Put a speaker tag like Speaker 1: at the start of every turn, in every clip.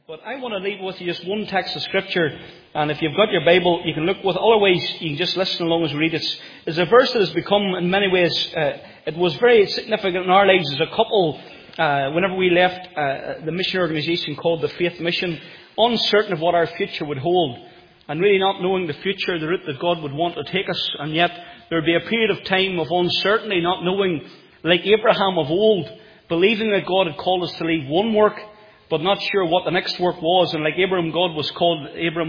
Speaker 1: But I want to leave with you just one text of Scripture, and if you've got your Bible, you can look with. Otherwise, you can just listen along as we read it. It's a verse that has become, in many ways, it was very significant in our lives as a couple. Whenever we left the mission organisation called the Faith Mission, uncertain of what our future would hold, and really not knowing the future, the route that God would want to take us, and yet there would be a period of time of uncertainty, not knowing, like Abraham of old, believing that God had called us to leave one work, but not sure what the next work was. And like Abraham, God called Abram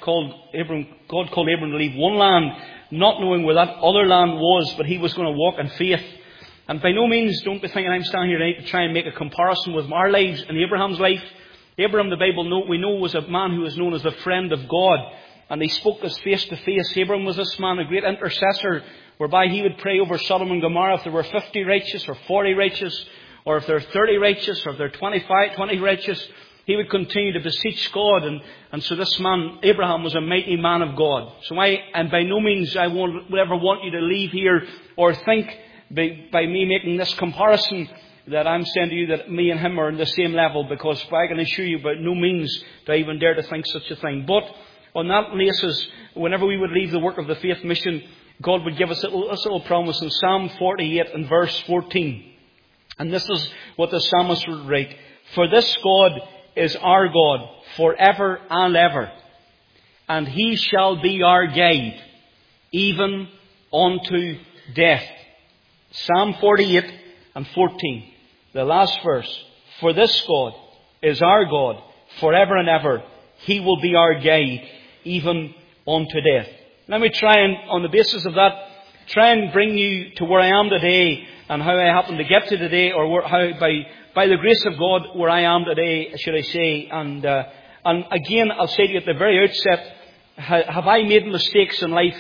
Speaker 1: to leave one land, not knowing where that other land was, but he was going to walk in faith. And by no means, don't be thinking I'm standing here tonight to try and make a comparison with our lives and Abraham's life. Abraham, the Bible we know, was a man who was known as the friend of God. And they spoke us face to face. Abraham was this man, a great intercessor, whereby he would pray over Sodom and Gomorrah if there were 50 righteous or 40 righteous, or if there are 30 righteous, or if there are 20 righteous, he would continue to beseech God. And so this man, Abraham, was a mighty man of God. So and by no means I would ever want you to leave here or think by me making this comparison that I'm saying to you that me and him are on the same level, because I can assure you by no means do I even dare to think such a thing. But on that basis, whenever we would leave the work of the Faith Mission, God would give us a little promise in Psalm 48 and verse 14. And this is what the psalmist would write. For this God is our God forever and ever, and he shall be our guide, even unto death. Psalm 48 and 14. The last verse. For this God is our God forever and ever. He will be our guide, even unto death. Let me try and, on the basis of that, try and bring you to where I am today, and how I happen to get to today, or how by the grace of God where I am today, should I say. And again, I'll say to you at the very outset, have I made mistakes in life?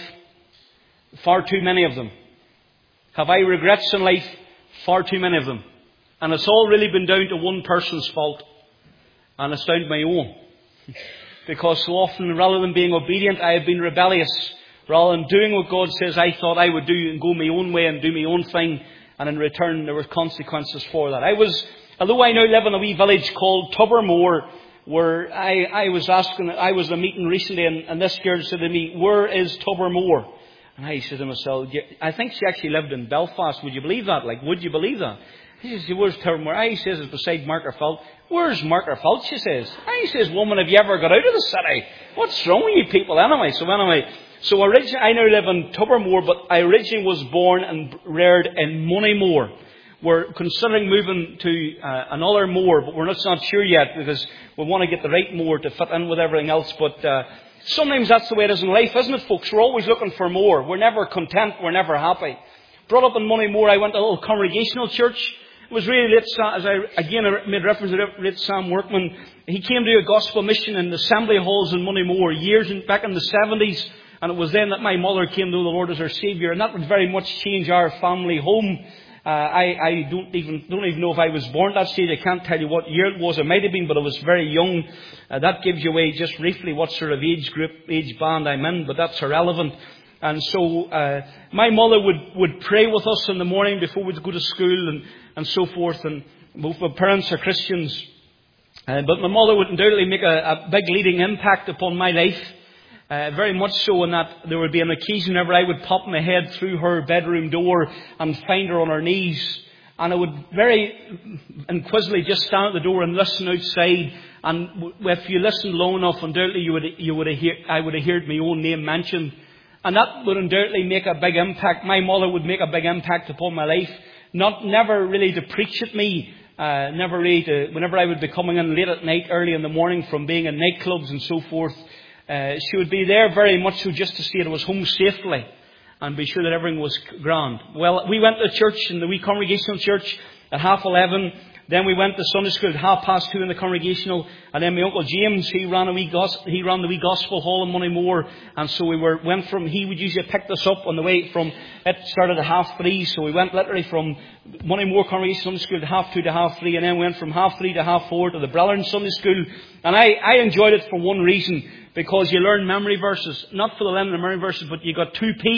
Speaker 1: Far too many of them. Have I regrets in life? Far too many of them. And it's all really been down to one person's fault, and it's down to my own. Because so often, rather than being obedient, I have been rebellious. Rather than doing what God says I thought I would do and go my own way and do my own thing, and in return there were consequences for that. Although I now live in a wee village called Tobermore, where I was at a meeting recently, and this girl said to me, "Where is Tobermore?" And I said to myself, I think she actually lived in Belfast. Would you believe that? Would you believe that? She says, "Where's Tobermore?" I says, "It's beside Markerfelt." "Where's Markerfelt?" she says. I says, "Woman, have you ever got out of the city? What's wrong with you people anyway?" So originally, I now live in Tobermore, but I originally was born and reared in Moneymore. We're considering moving to another moor, but we're not sure yet, because we want to get the right moor to fit in with everything else. But sometimes that's the way it is in life, isn't it, folks? We're always looking for more. We're never content. We're never happy. Brought up in Moneymore, I went to a little congregational church. It was really late, as I again made reference to late Sam Workman. He came to a gospel mission in the assembly halls in Moneymore back in the 70s. And it was then that my mother came to know the Lord as her Saviour, and that would very much change our family home. I don't even know if I was born at that stage. I can't tell you what year it was. It might have been, but I was very young. That gives you away just briefly what sort of age band I'm in, but that's irrelevant. And so my mother would pray with us in the morning before we'd go to school and so forth. And both my parents are Christians, but my mother would undoubtedly make a big leading impact upon my life. Very much so, in that there would be an occasion whenever I would pop my head through her bedroom door and find her on her knees, and I would very inquisitively just stand at the door and listen outside. And if you listened long enough, undoubtedly I would have heard my own name mentioned, and that would undoubtedly make a big impact. My mother would make a big impact upon my life. Never really to preach at me. Never really whenever I would be coming in late at night, early in the morning from being in nightclubs and so forth. She would be there very much so just to see that I was home safely and be sure that everything was grand. Well, we went to church, in the wee congregational church, at 11:30. Then we went to Sunday school at 2:30 in the congregational. And then my Uncle James, he ran the wee gospel hall in Moneymore. And so he would usually pick us up on the way from, it started at 3:30. So we went literally from Moneymore Congregational Sunday School to 2:30 to 3:30. And then went from 3:30 to 4:30 to the Brethren Sunday School. And I enjoyed it for one reason, because you learn memory verses. Not for the learning of memory verses, but you got 2p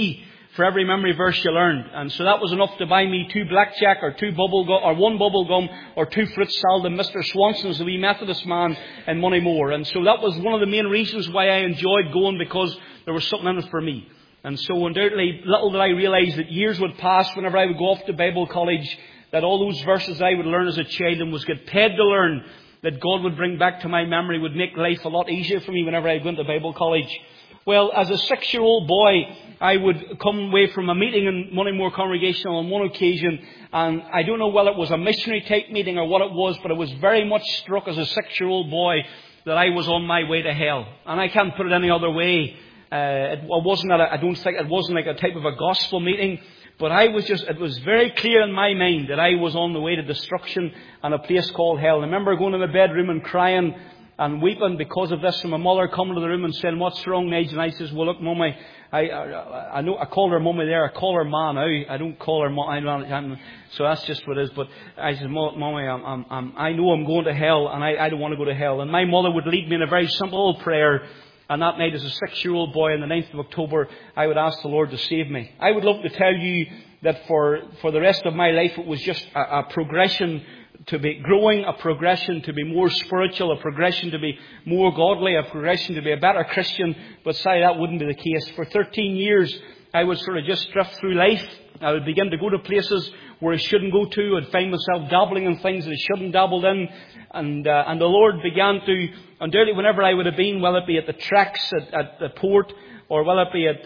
Speaker 1: for every memory verse you learned. And so that was enough to buy me 2 blackjack or 2 bubble gum, or 1 bubble gum or 2 fruit salad and Mr. Swanson's, the wee Methodist man in Moneymore. And so that was one of the main reasons why I enjoyed going, because there was something in it for me. And so undoubtedly, little did I realise that years would pass whenever I would go off to Bible college, that all those verses I would learn as a child and was get paid to learn, that God would bring back to my memory, would make life a lot easier for me whenever I went to Bible college. Well, as a 6-year-old boy, I would come away from a meeting in Moneymore Congregational on one occasion, and I don't know whether it was a missionary type meeting or what it was, but I was very much struck as a 6-year-old boy that I was on my way to hell. And I can't put it any other way. I don't think it wasn't like a type of a gospel meeting, but it was very clear in my mind that I was on the way to destruction and a place called hell. I remember going to my bedroom and crying and weeping because of this, and my mother coming to the room and saying, "What's wrong, Nigel?" And I says, "Well, look, Mummy, I know I call her Mummy there. I call her Ma now. I don't call her Ma. So that's just what it is." But I said, "Mummy, I know I'm going to hell, and I don't want to go to hell." And my mother would lead me in a very simple prayer. And that night, as a 6-year-old boy, on the 9th of October, I would ask the Lord to save me. I would love to tell you that for the rest of my life, it was just a progression to be growing, a progression to be more spiritual, a progression to be more godly, a progression to be a better Christian. But sadly, that wouldn't be the case. For 13 years, I would sort of just drift through life. I would begin to go to places where I shouldn't go to. I'd find myself dabbling in things that I shouldn't dabble in. And the Lord began to, undoubtedly, whenever I would have been, whether it be at the tracks at the port, or whether it be at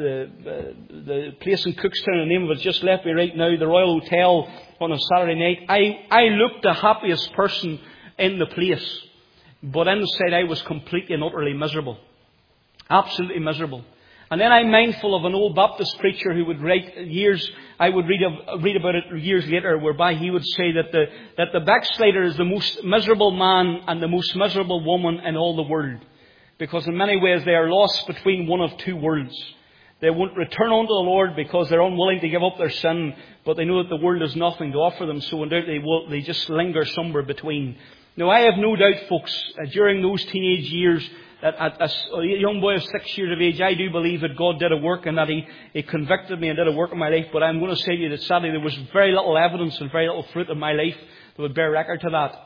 Speaker 1: the place in Cookstown, the name of it just left me right now, the Royal Hotel, on a Saturday night, I looked the happiest person in the place. But inside I was completely and utterly miserable. Absolutely miserable. And then I'm mindful of an old Baptist preacher who would write years, I would read about it years later, whereby he would say that the backslider is the most miserable man and the most miserable woman in all the world. Because in many ways they are lost between one of two worlds. They won't return unto the Lord because they're unwilling to give up their sin, but they know that the world has nothing to offer them, so undoubtedly they just linger somewhere between. Now, I have no doubt, folks, during those teenage years, that as a young boy of 6 years of age, I do believe that God did a work and that He convicted me and did a work in my life. But I'm going to say to you that sadly there was very little evidence and very little fruit in my life that would bear record to that.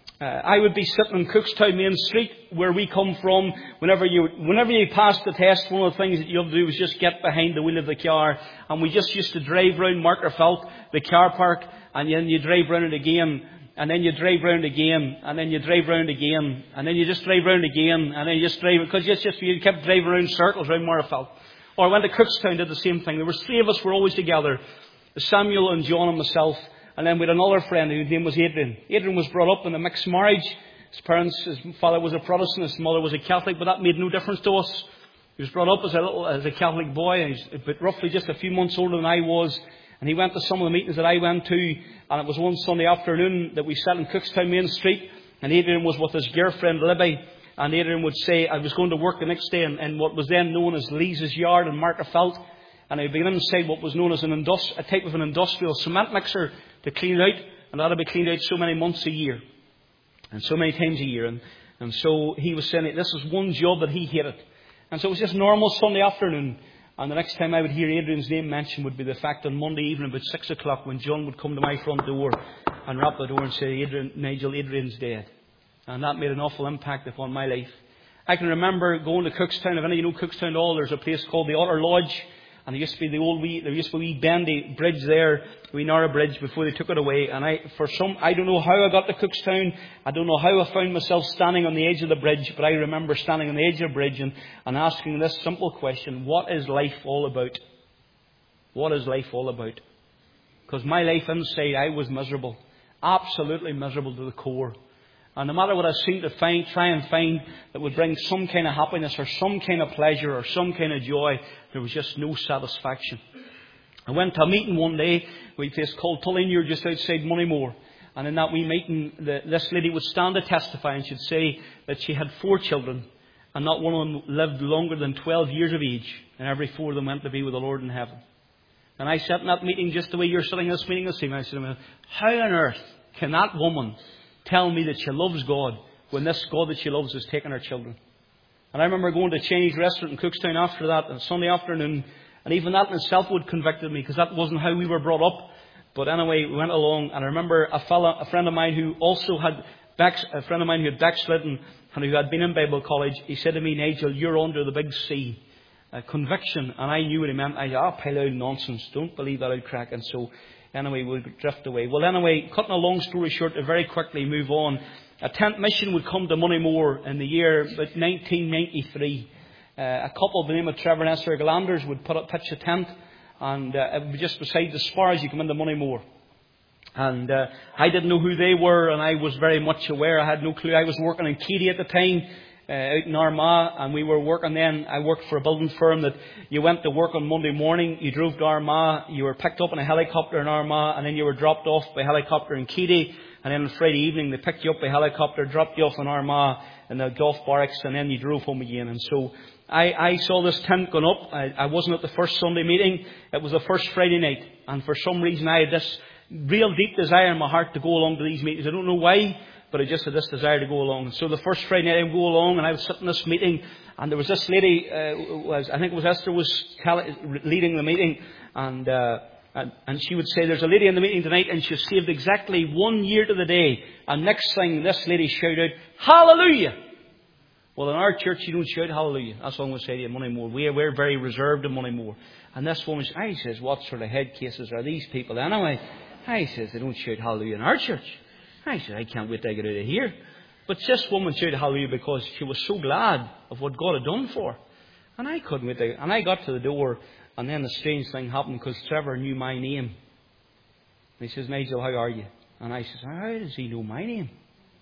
Speaker 1: I would be sitting in Cookstown Main Street, where we come from. Whenever you pass the test, one of the things that you have to do is just get behind the wheel of the car. And we just used to drive round Markerfelt, the car park, and then you drive round it again. And then you drive round again, and then you drive round again, and then you just drive round again, and then you just drive, because you kept driving around circles around Markerfelt. Or I went to Cookstown, did the same thing. There were 3 of us were always together, Samuel and John and myself, and then we had another friend whose name was Adrian. Adrian was brought up in a mixed marriage. His father was a Protestant, his mother was a Catholic, but that made no difference to us. He was brought up as a Catholic boy, and he's roughly just a few months older than I was. And he went to some of the meetings that I went to, and it was one Sunday afternoon that we sat in Cookstown Main Street, and Adrian was with his girlfriend Libby, and Adrian would say, I was going to work the next day in what was then known as Lees's Yard in Markerfelt, and I'd been inside what was known as a type of an industrial cement mixer to clean it out, and that would be cleaned out so many months a year, and so many times a year, and so he was saying this was one job that he hated, and so it was just normal Sunday afternoon. And the next time I would hear Adrian's name mentioned would be the fact on Monday evening about 6 o'clock when John would come to my front door and rap the door and say, Adrian's dead. And that made an awful impact upon my life. I can remember going to Cookstown. If any of you know Cookstown at all, there's a place called the Otter Lodge. And there used to be there used to be a wee bendy bridge there, a wee narrow bridge before they took it away. And I don't know how I got to Cookstown. I don't know how I found myself standing on the edge of the bridge, but I remember standing on the edge of the bridge and asking this simple question: what is life all about? What is life all about? Because my life inside, I was miserable. Absolutely miserable to the core. And no matter what I seemed to try and find that would bring some kind of happiness or some kind of pleasure or some kind of joy, there was just no satisfaction. I went to a meeting one day, a place called Tullinger, just outside Moneymore. And in that wee meeting, this lady would stand to testify, and she'd say that she had 4 children, and not one of them lived longer than 12 years of age, and every 4 of them went to be with the Lord in heaven. And I sat in that meeting just the way you're sitting in this meeting this evening. I said to myself, how on earth can that woman tell me that she loves God when this God that she loves has taken her children? And I remember going to a Chinese restaurant in Cookstown after that on Sunday afternoon, And even that in itself would convicted me, because that wasn't how we were brought up. But anyway, we went along, and I remember a friend of mine who also had backslidden and who had been in Bible college. He said to me, Nigel, you're under the big C. Conviction. And I knew what he meant. I said, pile out nonsense. Don't believe that out crack. And so, anyway, we'll drift away. Well, anyway, cutting a long story short to very quickly move on. A tent mission would come to Moneymore in the year about 1993. A couple by the name of Trevor and Esther Galanders would pitch a tent, and it would be just beside the spar as you come into Moneymore. And I didn't know who they were, and I was very much aware. I had no clue. I was working in Keady at the time, out in Armagh, and we were working then. I worked for a building firm that you went to work on Monday morning, you drove to Armagh, you were picked up in a helicopter in Armagh, and then you were dropped off by helicopter in Keady, and then on Friday evening they picked you up by helicopter, dropped you off in Armagh in the Golf Barracks, and then you drove home again. And so I saw this tent going up. I wasn't at the first Sunday meeting. It was the first Friday night, and for some reason I had this real deep desire in my heart to go along to these meetings. I don't know why, but I just had this desire to go along. And so the first Friday night I would go along, and I was sitting in this meeting, and there was this lady, I think it was Esther, was leading the meeting, and she would say, there's a lady in the meeting tonight, and she's saved exactly 1 year to the day. And next thing, this lady shouted, hallelujah! Well, in our church, you don't shout hallelujah. That's all I'm going to say to you in Moneymore. We're very reserved in Moneymore. And this woman, I says, what sort of head cases are these people anyway? I says, they don't shout hallelujah in our church. I said, I can't wait to get out of here. But this woman shouted hallelujah because she was so glad of what God had done for her. And I couldn't wait to, and I got to the door, and then the strange thing happened because Trevor knew my name. And he says, Nigel, how are you? And I says, how does he know my name?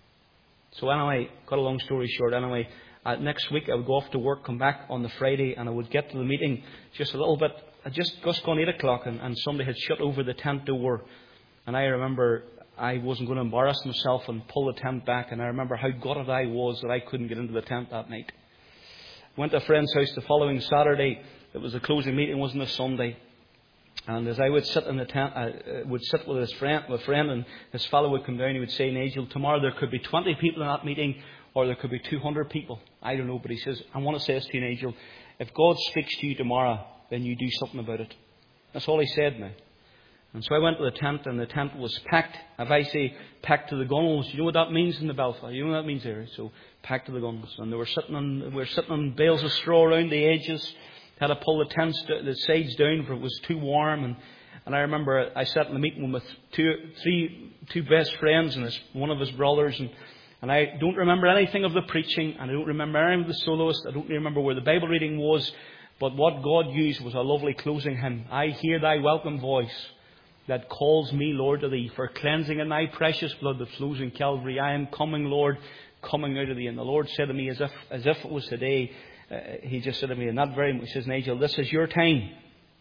Speaker 1: So anyway, cut a long story short, anyway, next week I would go off to work, come back on the Friday, and I would get to the meeting just a little bit, just gone 8 o'clock, and somebody had shut over the tent door. And I remember I wasn't going to embarrass myself and pull the tent back, and I remember how gutted I was that I couldn't get into the tent that night. Went to a friend's house the following Saturday. It was the closing meeting, it wasn't a Sunday. And as I would sit in the tent, I would sit with a friend, and his fellow would come down. He would say, Nigel, tomorrow there could be 20 people in that meeting, or there could be 200 people. I don't know, but he says, I want to say this to you, Nigel. If God speaks to you tomorrow, then you do something about it. That's all he said now. And so I went to the tent, and the tent was packed. If I say packed to the gunnels, you know what that means in the Belfast? You know what that means there? So packed to the gunnels. And we were sitting on bales of straw around the edges. Had to pull the sides down for it was too warm. And I remember I sat in the meeting with two best friends and one of his brothers. And I don't remember anything of the preaching. And I don't remember anything of the soloist. I don't remember where the Bible reading was. But what God used was a lovely closing hymn. I hear thy welcome voice that calls me, Lord, to thee. For cleansing in thy precious blood that flows in Calvary. I am coming, Lord, coming out of thee. And the Lord said to me as if it was today, he just said to me, and that very much, he says, Nigel, this is your time.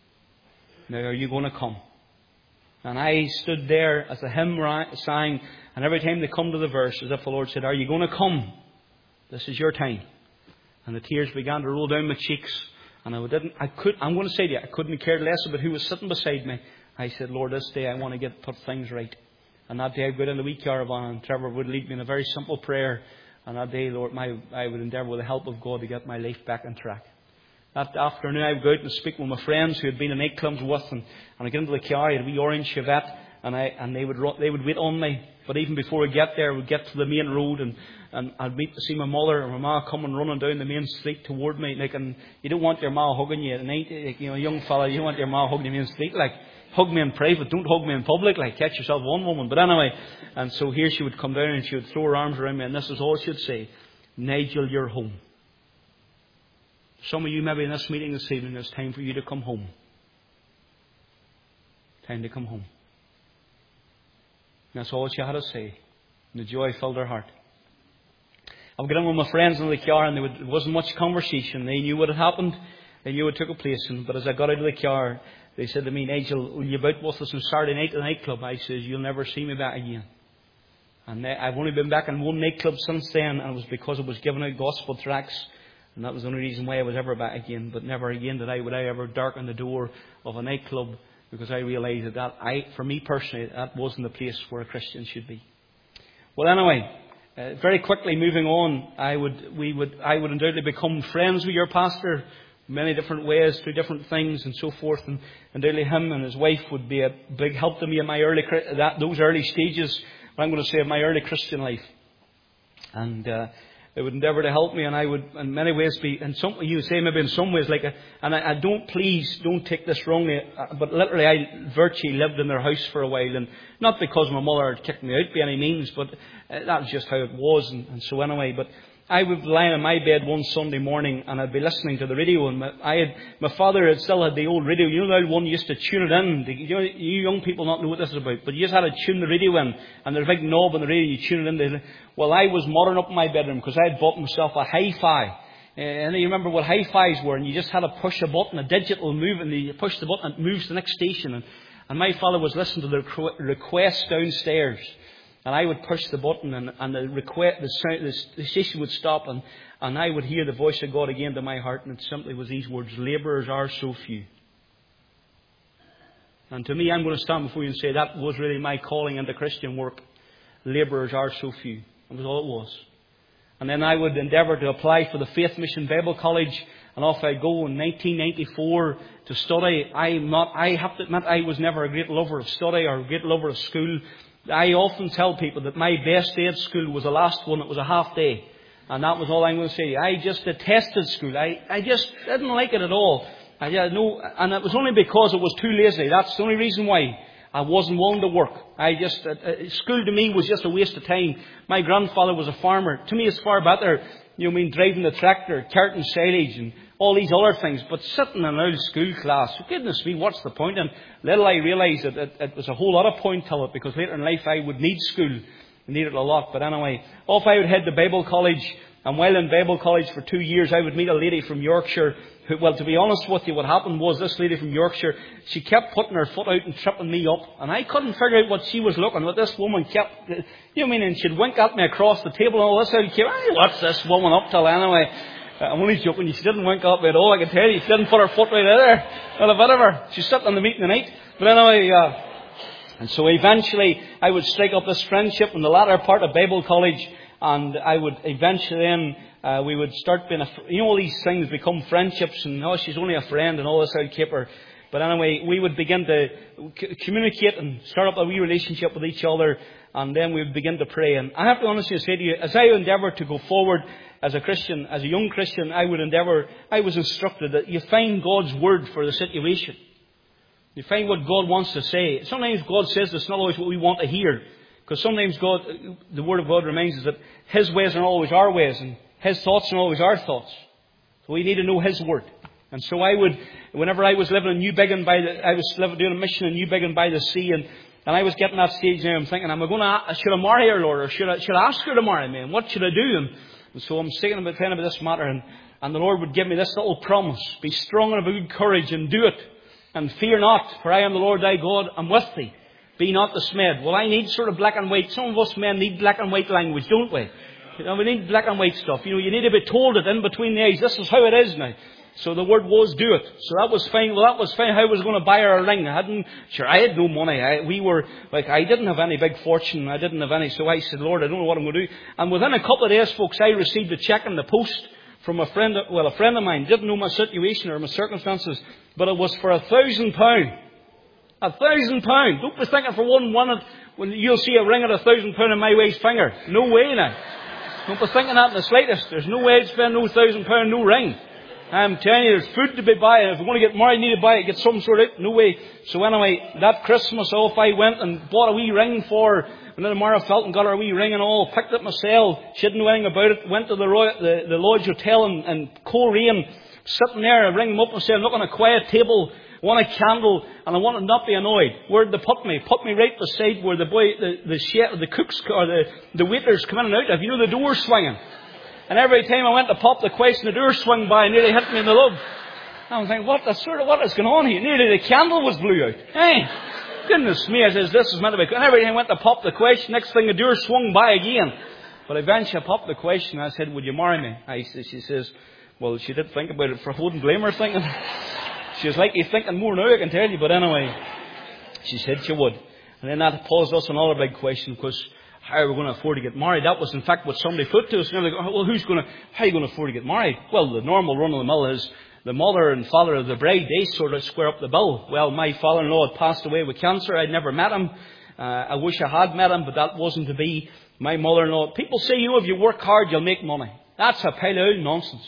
Speaker 1: Now, are you going to come? And I stood there as the hymn sang, and every time they come to the verse, as if the Lord said, are you going to come? This is your time. And the tears began to roll down my cheeks. And I'm going to say to you, I couldn't have cared less about who was sitting beside me. I said, Lord, this day I want to put things right. And that day I'd go down the wee caravan, and Trevor would lead me in a very simple prayer. And that day, Lord, I would endeavour with the help of God to get my life back on track. That afternoon, I would go out and speak with my friends who had been in nightclubs with, and I get into the car, I had a wee orange Chevette, and they would wait on me. But even before I get there, I would get to the main road, and I'd meet to see my mother and my ma coming running down the main street toward me. And you don't want your ma hugging you at night, a young fella. You don't want your ma hugging you in the main street, hug me in private, don't hug me in public, catch yourself one woman. But anyway, and so here she would come down and she would throw her arms around me, and this is all she would say, Nigel, you're home. Some of you maybe in this meeting this evening, it's time for you to come home. Time to come home. And that's all she had to say. And the joy filled her heart. I would get in with my friends in the car, and there wasn't much conversation. They knew what had happened. They knew it took a place. But as I got out of the car, they said to me, Nigel, will you be out with us on Saturday night at the nightclub? I says, you'll never see me back again. And I've only been back in one nightclub since then, and it was because I was giving out gospel tracts. And that was the only reason why I was ever back again. But never again would I ever darken the door of a nightclub, because I realised that for me personally, that wasn't the place where a Christian should be. Well, anyway, very quickly moving on, I would undoubtedly become friends with your pastor, many different ways, through different things and so forth. And really him and his wife would be a big help to me in my those early stages, what I'm going to say, of my early Christian life. And they would endeavour to help me, and I would in many ways be, in some, you say maybe in some ways like and I don't take this wrongly, but literally I virtually lived in their house for a while, and not because my mother had kicked me out by any means, but that was just how it was, and so anyway. But I would lie in my bed one Sunday morning and I'd be listening to the radio, and my father had still had the old radio. You know, the old one you used to tune it in. You young people not know what this is about, but you just had to tune the radio in, and there's a big knob on the radio, you tune it in. Well, I was modding up in my bedroom because I had bought myself a hi-fi. And you remember what hi-fis were, and you just had to push a button, a digital move, and you push the button and it moves to the next station. And my father was listening to the request downstairs. And I would push the button, and the station would stop, and I would hear the voice of God again to my heart, and it simply was these words: labourers are so few. And to me, I'm going to stand before you and say that was really my calling into Christian work. Labourers are so few. That was all it was. And then I would endeavour to apply for the Faith Mission Bible College, and off I go in 1994 to study. I have to admit, I was never a great lover of study or a great lover of school. I often tell people that my best day at school was the last one. It was a half day. And that was all I'm going to say. I just detested school. I just didn't like it at all. And it was only because it was too lazy. That's the only reason why I wasn't willing to work. School to me was just a waste of time. My grandfather was a farmer. To me, it's far better, driving the tractor, carting silage and all these other things. But sitting in an old school class, goodness me, what's the point? And little I realised that it was a whole lot of point to it, because later in life I would need school. I needed a lot. But anyway, off I would head to Bible college. And while in Bible college for 2 years, I would meet a lady from Yorkshire who, well, to be honest with you, what happened was this lady from Yorkshire, she kept putting her foot out and tripping me up. And I couldn't figure out what she was looking at. This woman kept, and she'd wink at me across the table and all this. I'd keep, what's this woman up till anyway? I'm only joking. She didn't wink at me at all. I can tell you. She didn't put her foot right there. Not a bit of her. She sat in the meeting tonight. But anyway, and so eventually I would strike up this friendship in the latter part of Bible college. And I would eventually then, we would start being, all these things become friendships, and she's only a friend and all this, I'd keep her. But anyway, we would begin to communicate and start up a wee relationship with each other, and then we would begin to pray. And I have to honestly say to you, as I endeavour to go forward as a Christian, as a young Christian, I was instructed that you find God's word for the situation. You find what God wants to say. Sometimes God says it's not always what we want to hear. Because sometimes the Word of God reminds us that His ways are not always our ways, and His thoughts are not always our thoughts. So we need to know His Word. And so whenever I was living in Newbiggin I was doing a mission in Newbiggin by the sea, and I was getting that stage now, I'm thinking, should I marry her, Lord, or should I ask her to marry me, and what should I do? And so I'm thinking about this matter, and the Lord would give me this little promise: be strong and of good courage, and do it, and fear not, for I am the Lord thy God, I'm with thee. Be not dismayed. Well, I need sort of black and white. Some of us men need black and white language, don't we? We need black and white stuff. You need to be told it in between the eyes. This is how it is now. So the word was, do it. So that was fine. Well, that was fine. How I was going to buy her a ring. I had no money. I didn't have any big fortune. I didn't have any. So I said, Lord, I don't know what I'm going to do. And within a couple of days, folks, I received a cheque in the post from a friend of mine. Didn't know my situation or my circumstances, but it was for £1,000. £1,000. Don't be thinking for one minute when you'll see a ring at £1,000 in my wife's finger. No way now. Don't be thinking that in the slightest. There's no way I'd spend no £1,000, no ring. I'm telling you, there's food to be bought. If you want to get married, you need to buy it. Get some sort of, no way. So anyway, that Christmas off I went and bought a wee ring for her. And then Mara felt and got her a wee ring and all. Picked it myself. She didn't know anything about it. Went to the Lodge Hotel in Coleraine. Sitting there, I rang them up and said, look, on a quiet table, I want a candle, and I want to not be annoyed. Where'd they put me? Put me right beside where the cooks or the waiters come in and out of. The door swinging. And every time I went to pop the question, the door swung by and nearly hit me in the lug. I was thinking, what is going on here? Nearly the candle was blew out. Hey, goodness me, I says, this is meant to be. And every time I went to pop the question, next thing the door swung by again. But eventually I popped the question, and I said, would you marry me? She says, well, she did think about it, for I wouldn't blame her thinking. She was likely thinking more now, I can tell you. But anyway, she said she would. And then that posed us another big question, because how are we going to afford to get married? That was in fact what somebody put to us. And they're like, well, how are you going to afford to get married? Well, the normal run of the mill is the mother and father of the bride, they sort of square up the bill. Well, my father-in-law had passed away with cancer. I'd never met him. I wish I had met him, but that wasn't to be. My mother-in-law, people say, if you work hard, you'll make money. That's a pile of old nonsense.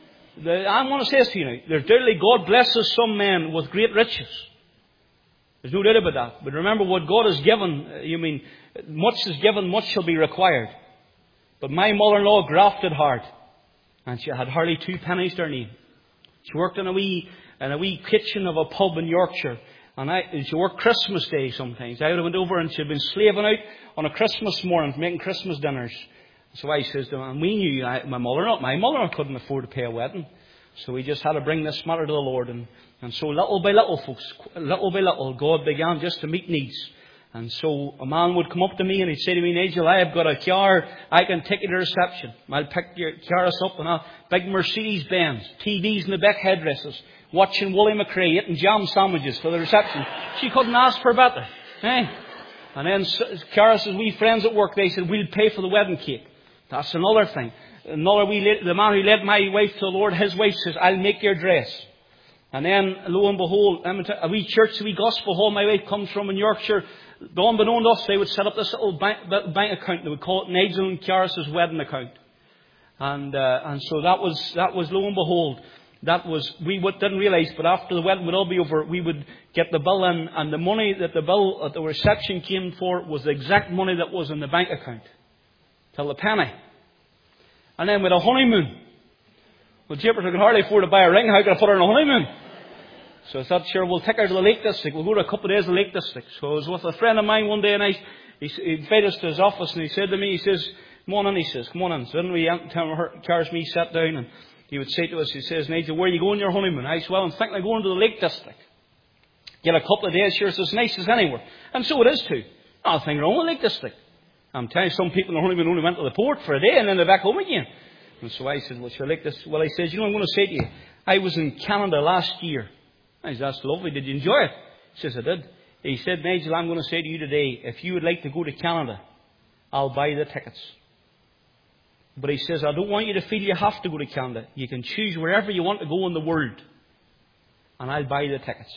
Speaker 1: I want to say this to you now. There's dearly, God blesses some men with great riches. There's no doubt about that. But remember what God has given. Much is given, much shall be required. But my mother-in-law grafted hard. And she had hardly 2 pennies to her name. She worked in a wee kitchen of a pub in Yorkshire. And she worked Christmas Day sometimes. I would have went over and she'd been slaving out on a Christmas morning, making Christmas dinners. So I says to them, and we knew my mother couldn't afford to pay a wedding. So we just had to bring this matter to the Lord. And so little by little, folks, little by little, God began just to meet needs. And so a man would come up to me and he'd say to me, Nigel, I have got a car. I can take you to reception. I'll pick your cars up and a big Mercedes-Benz, TVs in the back headdresses, watching Willie McRae eating jam sandwiches for the reception. She couldn't ask for better. Eh? And then Caris's wee friends at work, they said, we'll pay for the wedding cake. That's another thing. The man who led my wife to the Lord, his wife says, I'll make your dress. And then, lo and behold, a wee church, a wee gospel hall my wife comes from in Yorkshire, unbeknown to us, they would set up this little bank account. They would call it Nigel and Caris's wedding account. And so that was lo and behold, we didn't realise, but after the wedding would all be over, we would get the bill in, and the money that the bill at the reception came for was the exact money that was in the bank account. Till the penny. And then with a honeymoon. Well, jeepers, I can hardly afford to buy a ring. How can I put her on a honeymoon? So I thought, sure, we'll take her to the Lake District. We'll go to a couple of days in the Lake District. So I was with a friend of mine one day, and he invited us to his office, and he said to me, he says, come on in, he says, come on in. So then we Caris me sat down, and he would say to us, he says, Nigel, where are you going on your honeymoon? I said, well, I'm thinking of going to the Lake District. Get a couple of days, sure, it's as nice as anywhere. And so it is too. Nothing wrong with the Lake District. I'm telling you, some people in the honeymoon only went to the port for a day, and then they're back home again. And so I said, well, sure, like this. Well, he says, I'm going to say to you, I was in Canada last year. I said, that's lovely. Did you enjoy it? He says, I did. He said, Nigel, I'm going to say to you today, if you would like to go to Canada, I'll buy the tickets. But he says, I don't want you to feel you have to go to Canada. You can choose wherever you want to go in the world. And I'll buy the tickets.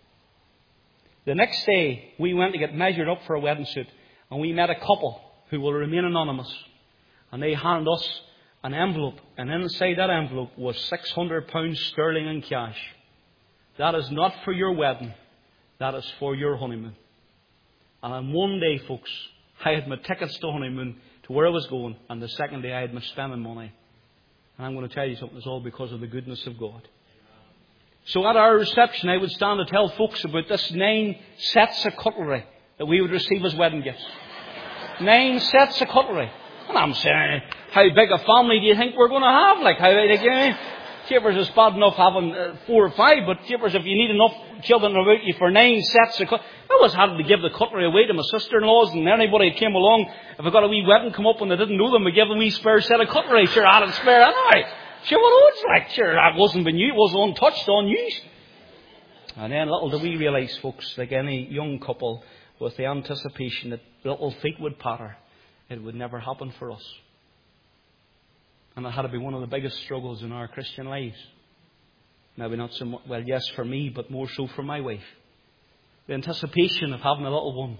Speaker 1: The next day, we went to get measured up for a wedding suit. And we met a couple who will remain anonymous. And they handed us an envelope, and inside that envelope was £600 sterling in cash. That is not for your wedding. That is for your honeymoon. And on one day, folks, I had my tickets to honeymoon to where I was going, and the second day I had my spending money. And I'm going to tell you something, it's all because of the goodness of God. So at our reception, I would stand to tell folks about this 9 sets of cutlery that we would receive as wedding gifts. 9 sets of cutlery. And I'm saying, how big a family do you think we're going to have? Jeepers, it's bad enough having 4 or 5, but jeepers, if you need enough children about you for 9 sets of cutlery. I always had to give the cutlery away to my sister-in-laws, and anybody that came along, if I got a wee wedding come up and they didn't know them, I'd give them a wee spare set of cutlery. Sure, I had it spare anyway. Sure, what it's like? Sure, that wasn't been used, it was untouched, unused. And then little do we realise, folks, like any young couple, with the anticipation that little feet would patter, it would never happen for us. And it had to be one of the biggest struggles in our Christian lives. Maybe not so much, well, yes, for me, but more so for my wife. The anticipation of having a little one,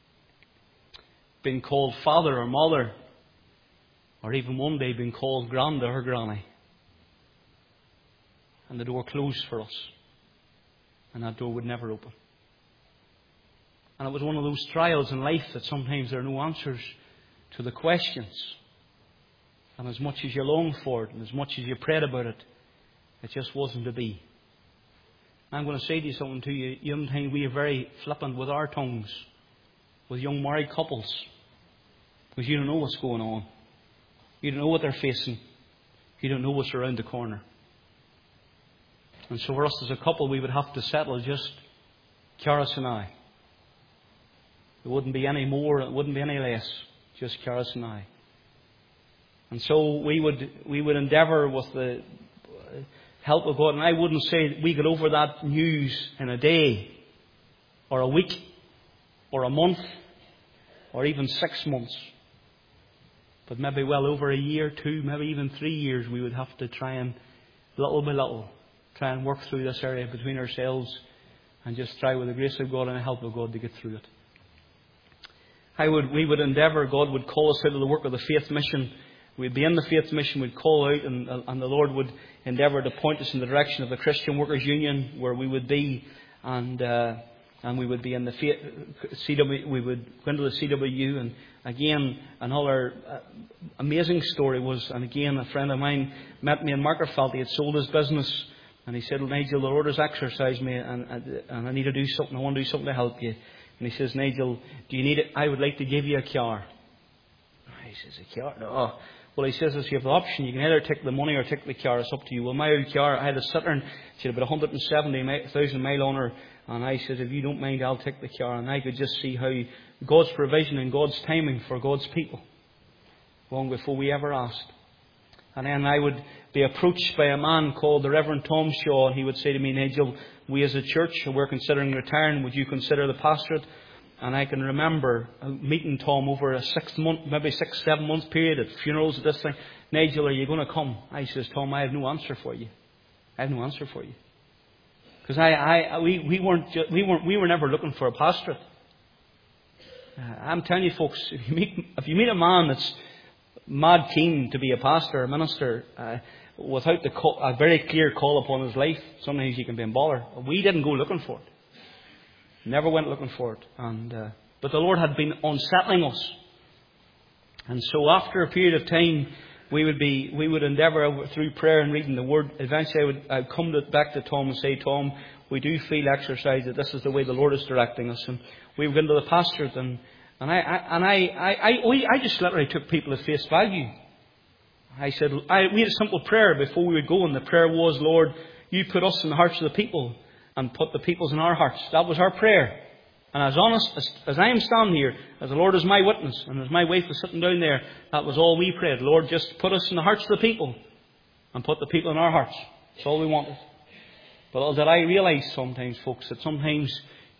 Speaker 1: being called father or mother, or even one day being called granda or granny. And the door closed for us. And that door would never open. And it was one of those trials in life that sometimes there are no answers to the questions. And as much as you long for it, and as much as you prayed about it, it just wasn't to be. I'm going to say to you something to you. Sometimes we are very flippant with our tongues, with young married couples, because you don't know what's going on. You don't know what they're facing. You don't know what's around the corner. And so for us as a couple, we would have to settle just Caris and I. It wouldn't be any more, it wouldn't be any less. Just Caris and I. And so we would endeavour with the help of God. And I wouldn't say that we got over that news in a day, or a week, or a month, or even 6 months. But maybe well over a year, 2, maybe even 3 years, we would have to try and, little by little, try and work through this area between ourselves and just try with the grace of God and the help of God to get through it. We would endeavour, God would call us out of the work of the faith mission. We'd be in the faith mission, we'd call out, and the Lord would endeavour to point us in the direction of the Christian Workers Union, where we would be, and we would be in the CW. We would go into the CWU, and again, another amazing story was, and again, a friend of mine met me in Markerfelt. He had sold his business, and he said, "Nigel, the Lord has exercised me, and I need to do something. I want to do something to help you." And he says, "Nigel, do you need it? I would like to give you a car." He says, "A car? No." Well, he says, "If you have the option, you can either take the money or take the car. It's up to you." Well, my old car, I had a Citroen. She had about 170,000 miles on her. And I said, "If you don't mind, I'll take the car." And I could just see how God's provision and God's timing for God's people, long before we ever asked. And then I would be approached by a man called the Reverend Tom Shaw, and he would say to me, "Nigel, we as a church, we're considering retiring. Would you consider the pastorate?" And I can remember meeting Tom over a 6-7 month period at funerals at this thing. "Nigel, are you going to come?" I says, "Tom, I have no answer for you. I have no answer for you." Because we were never looking for a pastorate. I'm telling you, folks, if you meet a man that's mad keen to be a pastor, a minister, without a very clear call upon his life, sometimes you can be in bother. We didn't go looking for it. Never went looking for it. But the Lord had been unsettling us. And so after a period of time, we would endeavour through prayer and reading the Word. Eventually I'd come back to Tom and say, "Tom, we do feel exercised that this is the way the Lord is directing us." And we would go into the pastorate, and I just literally took people at face value. I said, we had a simple prayer before we would go, and the prayer was, "Lord, you put us in the hearts of the people and put the peoples in our hearts." That was our prayer. And as honest as I am standing here, as the Lord is my witness, and as my wife was sitting down there, that was all we prayed. "Lord, just put us in the hearts of the people and put the people in our hearts." That's all we wanted. But did I realise sometimes, folks, that sometimes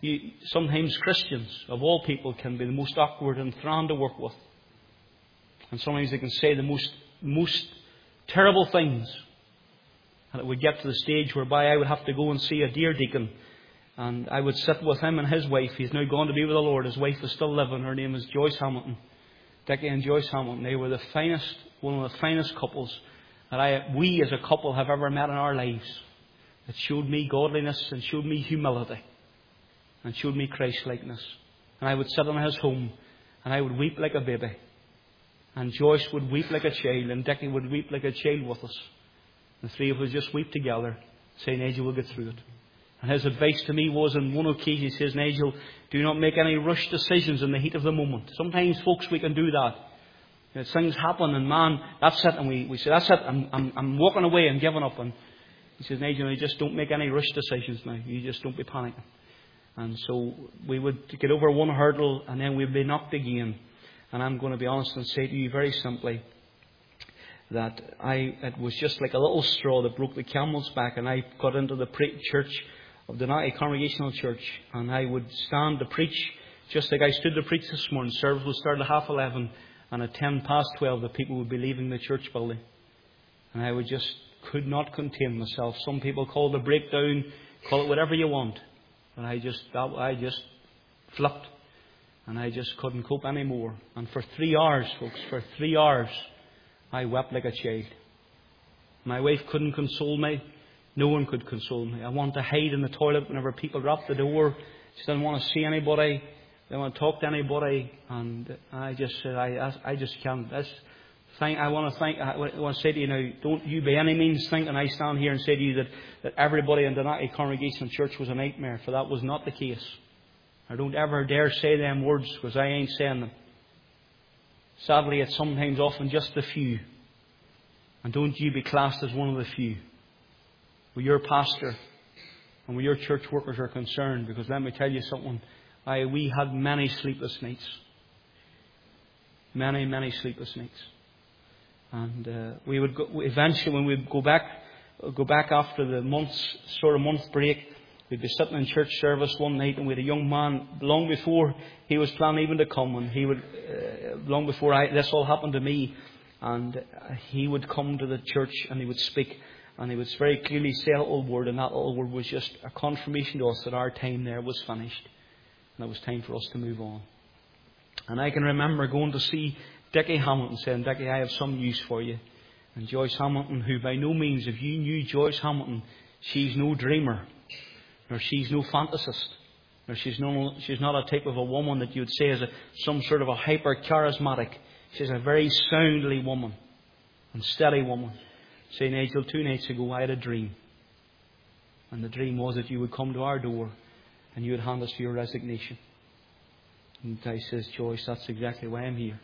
Speaker 1: Christians of all people can be the most awkward and thorn to work with. And sometimes they can say the most terrible things. And it would get to the stage whereby I would have to go and see a dear deacon. And I would sit with him and his wife. He's now gone to be with the Lord. His wife is still living. Her name is Joyce Hamilton. Dickie and Joyce Hamilton. They were one of the finest couples that we as a couple have ever met in our lives. It showed me godliness and showed me humility and showed me Christ-likeness. And I would sit in his home and I would weep like a baby. And Joyce would weep like a child, and Dickie would weep like a child with us. The three of us just weep together, saying, "Nigel, we'll get through it." And his advice to me was, on one occasion, he says, "Nigel, do not make any rush decisions in the heat of the moment." Sometimes, folks, we can do that. Things happen, and man, that's it. And we say, "That's it, I'm walking away and giving up." And he says, "Nigel, you just don't make any rush decisions now. You just don't be panicking." And so we would get over one hurdle, and then we'd be knocked again. And I'm going to be honest and say to you very simply that it was just like a little straw that broke the camel's back, and I got into the church of the Donati Congregational Church, and I would stand to preach just like I stood to preach this morning. Service would start at 11:30, and at 12:10 the people would be leaving the church building, and I could not contain myself. Some people call it a breakdown, call it whatever you want, but I just flipped, and I just couldn't cope anymore. And for 3 hours, folks, I wept like a child. My wife couldn't console me. No one could console me. I wanted to hide in the toilet whenever people rapped the door. She didn't want to see anybody. They didn't want to talk to anybody. And I just said, I just can't. I want to say to you now, don't you by any means think, and I stand here and say to you that everybody in the Donati Congregational Church was a nightmare, for that was not the case. I don't ever dare say them words, because I ain't saying them. Sadly, it's sometimes often just the few. And don't you be classed as one of the few. Where your pastor and where your church workers are concerned, because let me tell you something. We had many sleepless nights. Many sleepless nights. And we would eventually, when we'd go back after the month break, we'd be sitting in church service one night, and we had a young man, long before he was planning even to come, and he would, long before this all happened to me, and he would come to the church and he would speak. And he would very clearly say a little word, and that little word was just a confirmation to us that our time there was finished. And it was time for us to move on. And I can remember going to see Dickie Hamilton, saying, Dickie, I have some news for you. And Joyce Hamilton, who by no means, if you knew Joyce Hamilton, she's no dreamer, nor she's no fantasist, nor she's not a type of a woman that you would say is some sort of a hyper-charismatic. She's a very soundly woman and steady woman. Say, Nigel, 2 nights ago I had a dream. And the dream was that you would come to our door and you would hand us your resignation. And I says, Joyce, that's exactly why I'm here.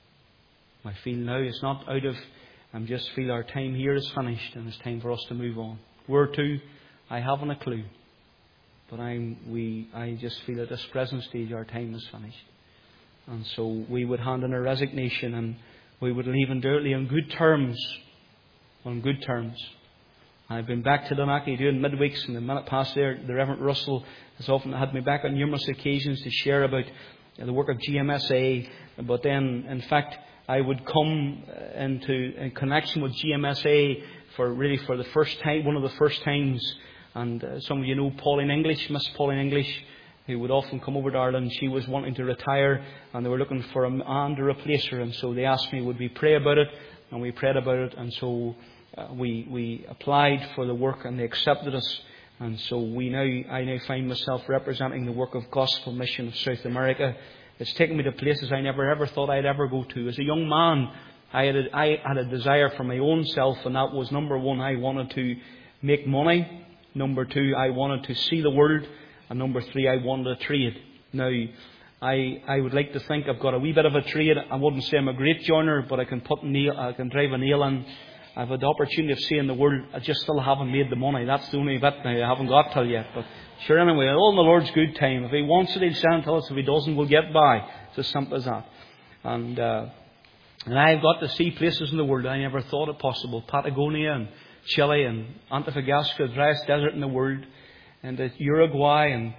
Speaker 1: I feel now it's not out of, I just feel our time here is finished and it's time for us to move on. Where to? I haven't a clue. But I just feel at this present stage our time is finished. And so we would hand in a resignation and we would leave undoubtedly on good terms. On good terms. I've been back to Dunaki doing midweeks, and the minute past there, the Reverend Russell has often had me back on numerous occasions to share about the work of GMSA. But then, in fact, I would come in connection with GMSA for the first time, one of the first times. And some of you know Pauline English, Miss Pauline English, who would often come over to Ireland. She was wanting to retire, and they were looking for a man to replace her. And so they asked me, would we pray about it? And we prayed about it, and so we applied for the work, and they accepted us. And so I now find myself representing the work of Gospel Mission of South America. It's taken me to places I never ever thought I'd ever go to. As a young man, I had a desire for my own self, and that was, number one, I wanted to make money. Number two, I wanted to see the world. And number three, I wanted a trade. Now, I would like to think I've got a wee bit of a trade. I wouldn't say I'm a great joiner, but I can drive a nail in. I've had the opportunity of seeing the world. I just still haven't made the money. That's the only bit now I haven't got till yet. But sure, anyway, all in the Lord's good time. If He wants it, He'll send to us. If He doesn't, we'll get by. It's as simple as that. And I've got to see places in the world I never thought it possible. Patagonia and Chile and Antofagasta, the driest desert in the world, and Uruguay and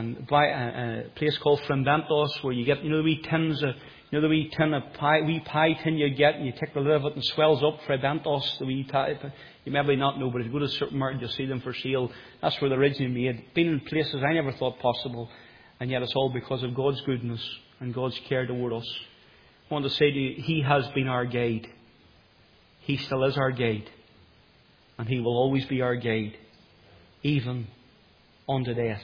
Speaker 1: a place called Frendentos, where you get the wee tins of the wee tin of pie, wee pie tin you get, and you take the lid of it and swells up. Frendentos, the wee type. You maybe not know, but if you go to a supermarket, you'll see them for sale. That's where they're originally made. Been in places I never thought possible, and yet it's all because of God's goodness and God's care toward us. I want to say to you, He has been our guide. He still is our guide, and He will always be our guide, even unto death.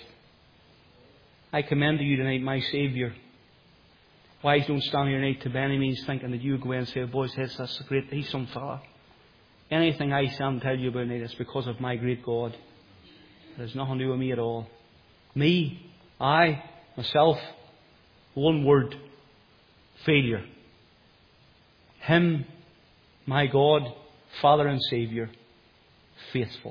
Speaker 1: I commend to you tonight my Saviour. Wives, don't stand here tonight to by any means thinking that you go and say, boys, that's great, he's some fella. Anything I stand and tell you about tonight is because of my great God. There's nothing to do with me at all. Me, myself, one word, failure. Him, my God, Father and Saviour, faithful.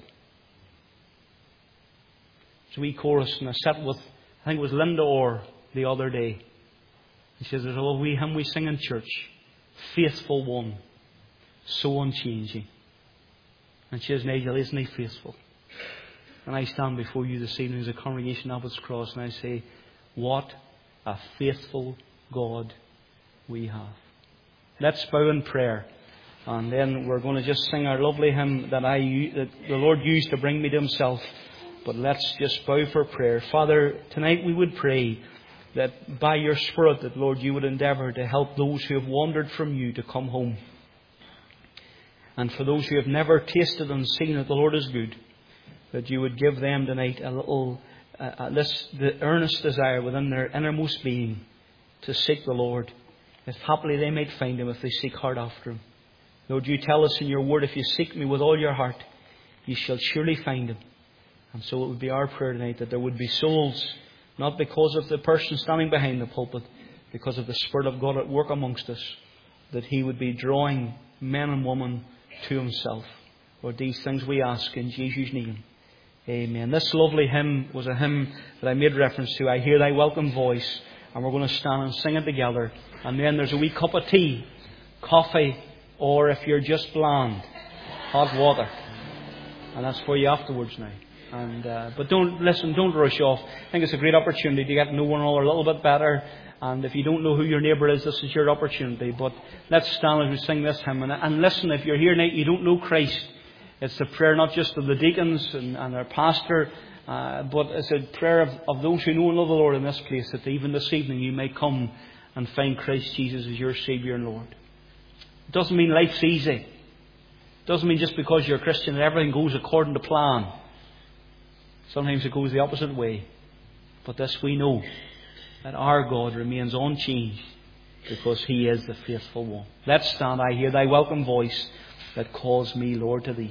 Speaker 1: So we chorus, and I sat with, I think it was Linda Orr the other day. She says, there's a little wee hymn we sing in church. Faithful one, so unchanging. And she says, Nigel, isn't He faithful? And I stand before you this evening as a congregation of Abbott's Cross, and I say, what a faithful God we have. Let's bow in prayer. And then we're going to just sing our lovely hymn that the Lord used to bring me to Himself. But let's just bow for prayer. Father, tonight we would pray that by Your Spirit, that Lord, You would endeavour to help those who have wandered from You to come home. And for those who have never tasted and seen that the Lord is good, that You would give them tonight a little, the earnest desire within their innermost being to seek the Lord. If happily they might find Him if they seek hard after Him. Lord, You tell us in Your word, if you seek Me with all your heart, you shall surely find Him. And so it would be our prayer tonight that there would be souls, not because of the person standing behind the pulpit, because of the Spirit of God at work amongst us, that He would be drawing men and women to Himself. Lord, these things we ask in Jesus' name. Amen. This lovely hymn was a hymn that I made reference to. I hear Thy welcome voice. And we're going to stand and sing it together. And then there's a wee cup of tea, coffee, or if you're just bland, hot water. And that's for you afterwards now. But don't rush off. I think it's a great opportunity to get to know one another a little bit better. And if you don't know who your neighbour is, this is your opportunity. But let's stand as we sing this hymn. And listen, if you're here tonight, you don't know Christ. It's the prayer not just of the deacons and our pastor, but it's a prayer of those who know and love the Lord in this place, that even this evening you may come and find Christ Jesus as your Saviour and Lord. It doesn't mean life's easy. It doesn't mean just because you're a Christian that everything goes according to plan. Sometimes it goes the opposite way. But this we know, that our God remains unchanged because He is the faithful one. Let's stand. I hear Thy welcome voice that calls me, Lord, to Thee.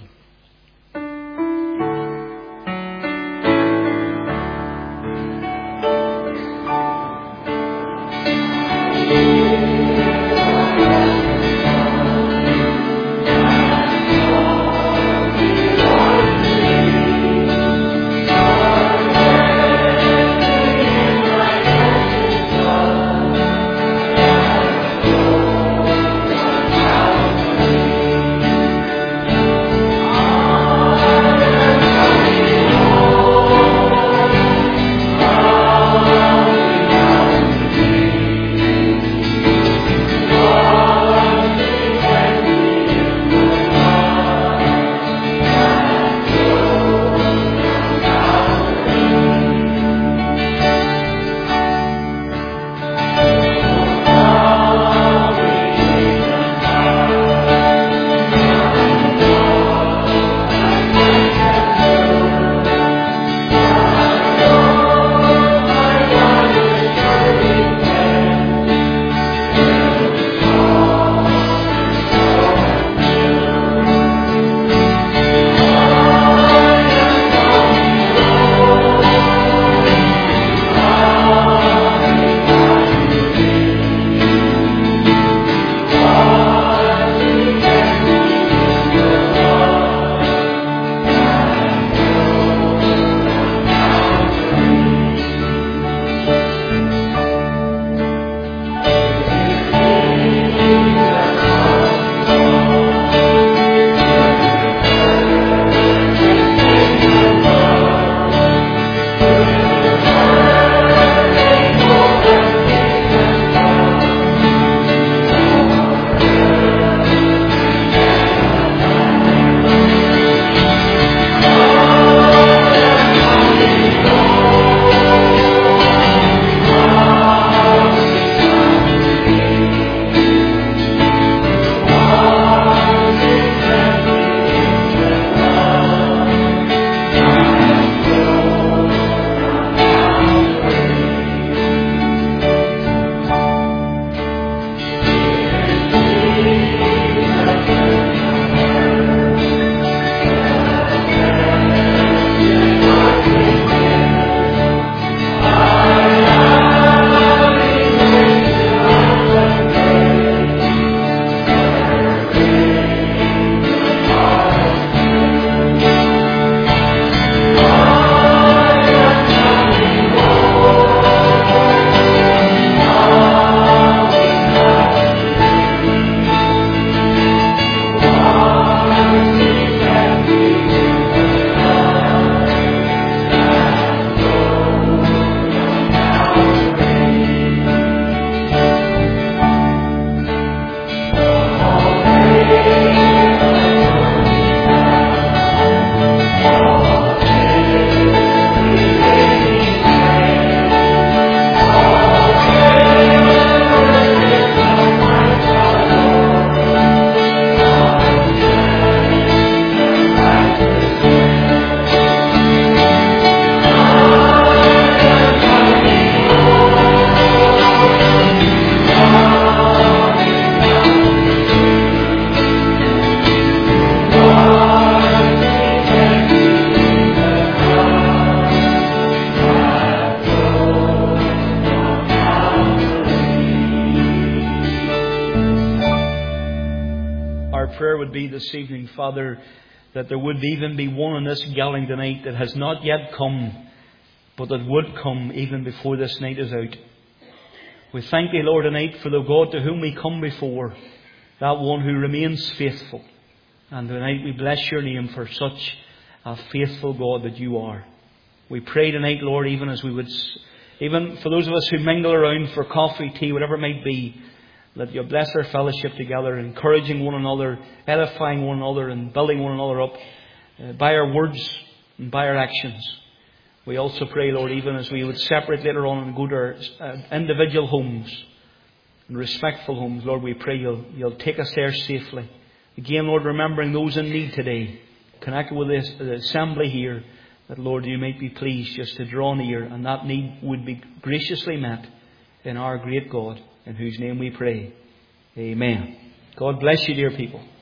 Speaker 1: This evening, Father, that there would even be one in this gathering tonight that has not yet come, but that would come even before this night is out. We thank Thee, Lord, tonight for the God to whom we come before, that one who remains faithful. And tonight we bless Your name for such a faithful God that You are. We pray tonight, Lord, even as we would, even for those of us who mingle around for coffee, tea, whatever it might be, that You bless our fellowship together, encouraging one another, edifying one another, and building one another up by our words and by our actions. We also pray, Lord, even as we would separate later on and go to our individual homes and respectful homes, Lord, we pray You'll take us there safely. Again, Lord, remembering those in need today, connected with the assembly here, that, Lord, You might be pleased just to draw near, and that need would be graciously met in our great God, in whose name we pray. Amen. God bless you, dear people.